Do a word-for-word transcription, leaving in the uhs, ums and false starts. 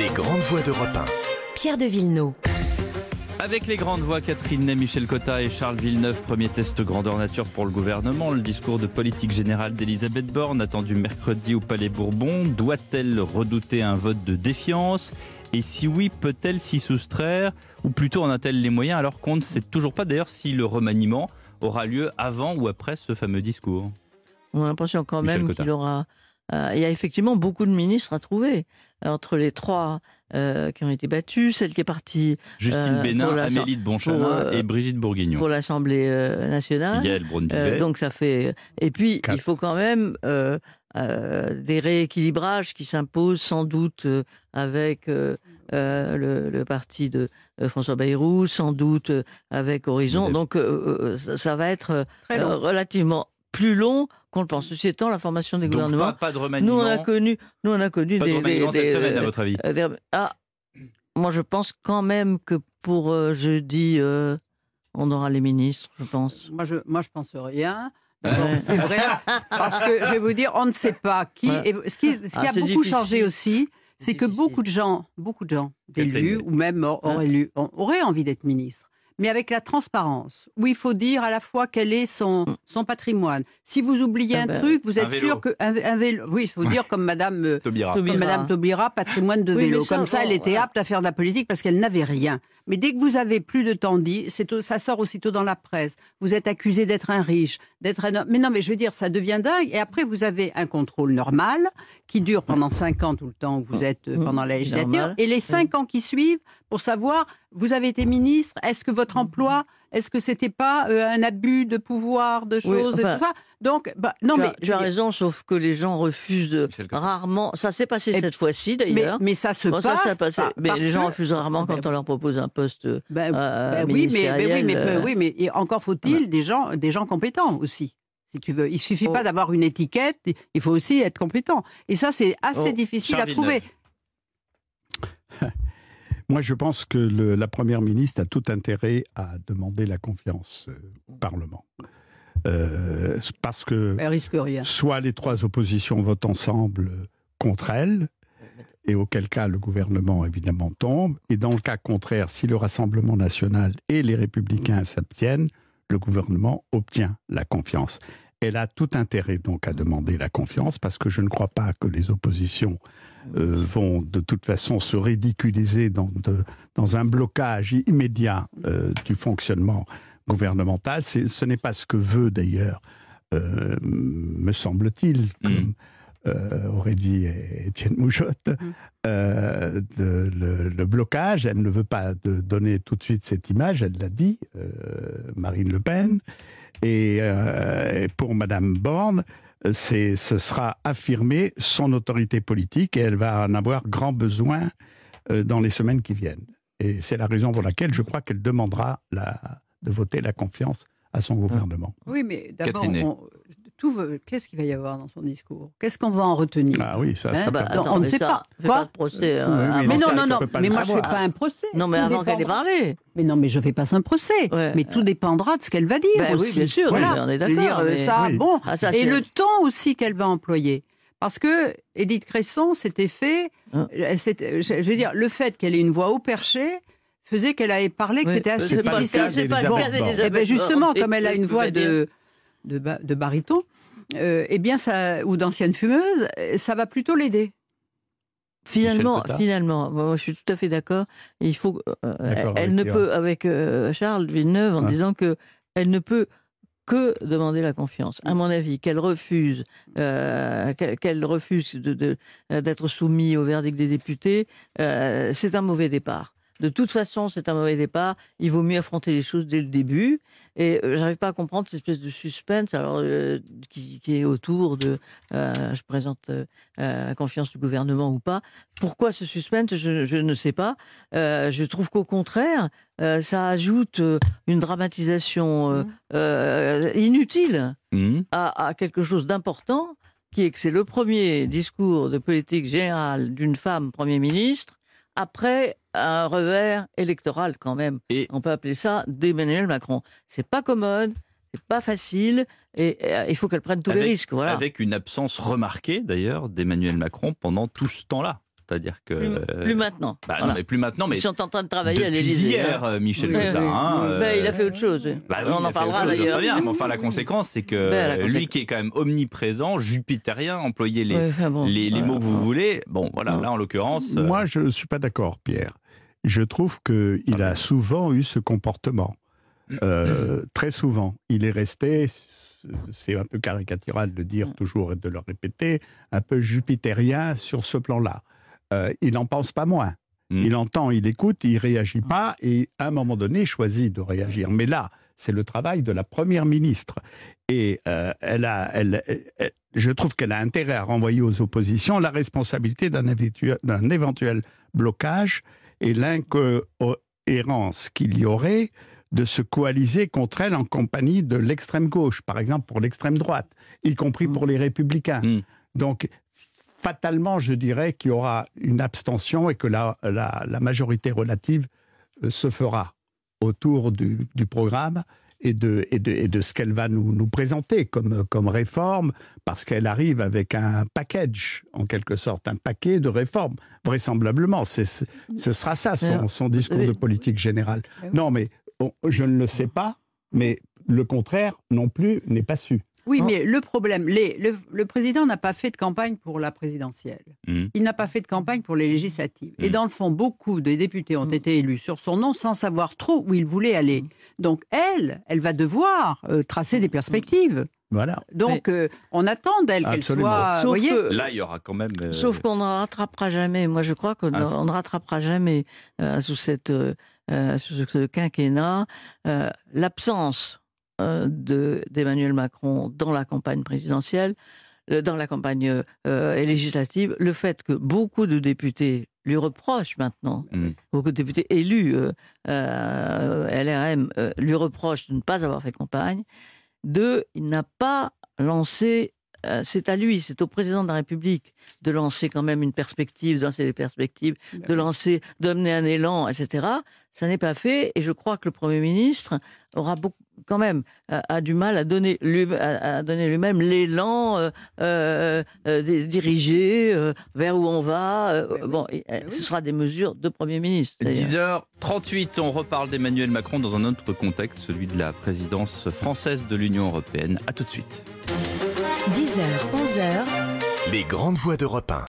Les grandes voix d'Europe un. Pierre de Villeneuve. Avec les grandes voix, Catherine Ney, Michel Cotta et Charles Villeneuve, premier test grandeur nature pour le gouvernement. Le discours de politique générale d'Elisabeth Borne, attendu mercredi au Palais Bourbon. Doit-elle redouter un vote de défiance ? Et si oui, peut-elle s'y soustraire ? Ou plutôt en a-t-elle les moyens alors qu'on ne sait toujours pas d'ailleurs si le remaniement aura lieu avant ou après ce fameux discours ? On a l'impression quand Michel même Cotta. qu'il aura... Euh, il y a effectivement beaucoup de ministres à trouver. Entre les trois euh, qui ont été battus, celle qui est partie... Justine euh, Bénin, pour la- Amélie de Montchalin pour, euh, et Brigitte Bourguignon. pour l'Assemblée euh, nationale. Yael Braun-Pivet. Euh, donc ça fait... Et puis, Quatre. il faut quand même euh, euh, des rééquilibrages qui s'imposent sans doute euh, avec euh, euh, le, le parti de euh, François Bayrou, sans doute euh, avec Horizon. Peut-être. Donc euh, euh, ça, ça va être euh, Très long. relativement plus long qu'on le pense. Ceci étant, la formation des Donc gouvernements... pas, pas de Nous remaniement, on a connu, nous on a connu pas de des, remaniement des- cette des- semaine à votre avis. euh, des- ah, moi je pense quand même que pour euh, jeudi, euh, on aura les ministres, je pense. Moi, je, moi, je pense rien. D'abord, Ouais. c'est vrai, parce que je vais vous dire, on ne sait pas qui. Ouais. Et ce qui, ce qui Ah, a c'est beaucoup difficile. changé aussi, c'est que difficile. beaucoup de gens, beaucoup de gens, Catherine d'élus Ney. ou même hors, hors Ouais. élus, ont- auraient envie d'être ministres. Mais avec la transparence, où il faut dire à la fois quel est son, son patrimoine. Si vous oubliez Ah un ben, truc, vous un êtes vélo. sûr que un, un vélo. Oui, il faut dire comme Madame. euh, Taubira. Taubira. Comme Madame Taubira, patrimoine de Oui, vélo. mais ça, Comme ça, bon, elle était voilà. apte à faire de la politique parce qu'elle n'avait rien. Mais dès que vous avez plus de temps dit, c'est au- ça sort aussitôt dans la presse. Vous êtes accusé d'être un riche, d'être un... Mais non, mais je veux dire, ça devient dingue. Et après, vous avez un contrôle normal qui dure pendant cinq ans, tout le temps que vous êtes euh, Mmh. pendant la législature. Normal. Et les cinq ans qui suivent, pour savoir, vous avez été ministre, est-ce que votre emploi, est-ce que c'était pas euh, un abus de pouvoir, de choses enfin, et tout ça. Donc, bah, non, tu mais... as, tu as raison, sauf que les gens refusent de- Michel Cotta. rarement. Ça s'est passé Et- cette fois-ci mais, d'ailleurs. mais ça se Bon, ça, passe. ça a passé. par- Mais parce les gens que- refusent rarement quand Ben, on leur propose un poste euh, Ben, euh, ben oui, mais, ben oui, mais, ministériel, ben euh, oui, mais et encore faut-il des gens, des gens compétents aussi. Si tu veux, il suffit Oh. pas d'avoir une étiquette, il faut aussi être compétent. Et ça, c'est assez Oh. difficile Charles à trouver. Villeneuve. Moi, je pense que le- la Première ministre a tout intérêt à demander la confiance euh, au Parlement. Euh, parce que Elle risque rien. soit les trois oppositions votent ensemble euh, contre elle, et auquel cas le gouvernement évidemment tombe, et dans le cas contraire, si le Rassemblement national et les Républicains s'abstiennent, le gouvernement obtient la confiance. Elle a tout intérêt donc à demander la confiance, parce que je ne crois pas que les oppositions euh, vont de toute façon se ridiculiser dans, de- dans un blocage immédiat euh, du fonctionnement gouvernemental. C'est- ce n'est pas ce que veut d'ailleurs, euh, me semble-t-il, comme euh, aurait dit Étienne Moujotte, euh, de- le, le blocage. Elle ne veut pas de donner tout de suite cette image, elle l'a dit, euh, Marine Le Pen. Et, euh, et pour Madame Borne, c'est, ce sera affirmer son autorité politique et elle va en avoir grand besoin euh, dans les semaines qui viennent. Et c'est la raison pour laquelle je crois qu'elle demandera la, de voter la confiance à son gouvernement. Oui, mais d'abord, Catherine Ney. on- tout veut- qu'est-ce qu'il va y avoir dans son discours? Qu'est-ce qu'on va en retenir? Ah oui, ça, Hein c'est bah, important. attends, on ne mais sait ça, pas. fais Quoi pas de procès. hein, Oui, oui, avant. Mais non, ça, non, tu non. peux pas Mais le moi, je ne fais savoir. pas un procès. Non, mais Tout avant qu'elle ait dépendra- parlé. Mais non, mais je ne fais pas un procès. Ouais. Mais tout dépendra de ce qu'elle va dire Ben oui, aussi. bien sûr, Voilà. on est Je veux d'accord, dire, euh, mais- ça, Oui. bon. Ah, ça, Et c'est- le ton aussi qu'elle va employer. Parce que Édith Cresson s'était fait, Hein. euh, c'était- je je veux dire, le fait qu'elle ait une voix haut perché faisait qu'elle avait parlé que Oui, c'était assez c'est pas le difficile. cas, c'est pas le Bon, cas bon. d'Elisabeth Eh ben justement, Borne. comme elle a une voix Je vais dire. de, de, ba- de baryton, euh, eh bien ça, ou d'ancienne fumeuse, euh, ça va plutôt l'aider. Finalement, Michel Cotta. finalement, moi je suis tout à fait d'accord. Et il faut, euh, D'accord elle avec ne Pierre. peut, avec euh, Charles Villeneuve, en Ouais. disant que elle ne peut que demander la confiance. À mon avis, qu'elle refuse, euh, qu'elle qu'elle refuse de- de- d'être soumise au verdict des députés, euh, c'est un mauvais départ. De toute façon, c'est un mauvais départ. Il vaut mieux affronter les choses dès le début. Et euh, j'arrive pas à comprendre cette espèce de suspense alors, euh, qui, qui est autour de euh, je présente euh, euh, la confiance du gouvernement ou pas. Pourquoi ce suspense, je, je ne sais pas. Euh, je trouve qu'au contraire, euh, ça ajoute euh, une dramatisation euh, euh, inutile Mmh. à, à quelque chose d'important, qui est que c'est le premier discours de politique générale d'une femme Premier ministre après un revers électoral quand même. Et- On peut appeler ça d'Emmanuel Macron. C'est pas commode, c'est pas facile, et, euh, il faut qu'elle prenne tous Avec- les risques. Voilà. Avec une absence remarquée d'ailleurs d'Emmanuel Macron pendant tout ce temps-là. c'est-à-dire que... Plus, euh, plus maintenant. Bah Voilà. non, mais plus maintenant, mais Ils sont en train de travailler à depuis l'Élysée. hier, hein. Michel Oui, Cotta. oui. hein, euh, Ben, il a fait autre chose. Bah oui, On il a en fait parlera autre chose, je sais d'ailleurs. bien, mais enfin, la conséquence, c'est que Ben, la lui conséquence. qui est quand même omniprésent, jupitérien, employez les, Ouais, enfin bon, les, les voilà. mots que vous voulez. Bon, voilà, Non. là, en l'occurrence... euh, Moi, je ne suis pas d'accord, Pierre. Je trouve qu'il a souvent eu ce comportement. Euh, très souvent. Il est resté, c'est un peu caricatural de dire toujours et de le répéter, un peu jupitérien sur ce plan-là. Euh, il n'en pense pas moins. Mm. Il entend, il écoute, il ne réagit pas et à un moment donné, il choisit de réagir. Mais là, c'est le travail de la Première ministre. Et euh, elle a, elle, elle, je trouve qu'elle a intérêt à renvoyer aux oppositions la responsabilité d'un éventuel, d'un éventuel blocage et l'incohérence qu'il y aurait de se coaliser contre elle en compagnie de l'extrême gauche, par exemple pour l'extrême droite, y compris pour les républicains. Mm. Donc, fatalement, je dirais qu'il y aura une abstention et que la, la, la majorité relative euh, se fera autour du, du programme et de, et, de, et de ce qu'elle va nous, nous présenter comme, comme réforme, parce qu'elle arrive avec un package, en quelque sorte, un paquet de réformes, vraisemblablement. C'est, ce sera ça, son, son discours de politique générale. Non, mais bon, je ne le sais pas, mais le contraire non plus n'est pas su. Oui, Non. mais le problème, les, le, le président n'a pas fait de campagne pour la présidentielle. Mm. Il n'a pas fait de campagne pour les législatives. Mm. Et dans le fond, beaucoup de députés ont Mm. été élus sur son nom sans savoir trop où il voulait aller. Donc elle, elle va devoir euh, tracer des perspectives. Voilà. Donc euh, on attend d'elle qu'elle Absolument. soit... Sauf voyez, que- Là, il y aura quand même... euh, Sauf qu'on ne rattrapera jamais. Moi, je crois qu'on Ah, ne- c'est- on ne rattrapera jamais euh, sous, cette, euh, euh, sous ce quinquennat euh, l'absence euh, de- d'Emmanuel Macron dans la campagne présidentielle, euh, dans la campagne euh, législative, le fait que beaucoup de députés lui reprochent maintenant, Mm. beaucoup de députés élus euh, euh, L R M euh, lui reprochent de ne pas avoir fait campagne. Deux, il n'a pas lancé, euh, c'est à lui, c'est au président de la République de lancer quand même une perspective, de lancer des perspectives, de lancer, d'amener un élan, et cetera. Ça n'est pas fait, et je crois que le Premier ministre aura beaucoup, quand même, a, a du mal à donner, lui, à, à donner lui-même l'élan euh, euh, euh, dirigé euh, vers où on va. Euh, Ben oui. bon, et, euh, Ben ce oui. sera des mesures de Premier ministre. c'est-à-dire. dix heures trente-huit, on reparle d'Emmanuel Macron dans un autre contexte, celui de la présidence française de l'Union européenne. A tout de suite. dix heures, onze heures. Les grandes voix d'Europe un.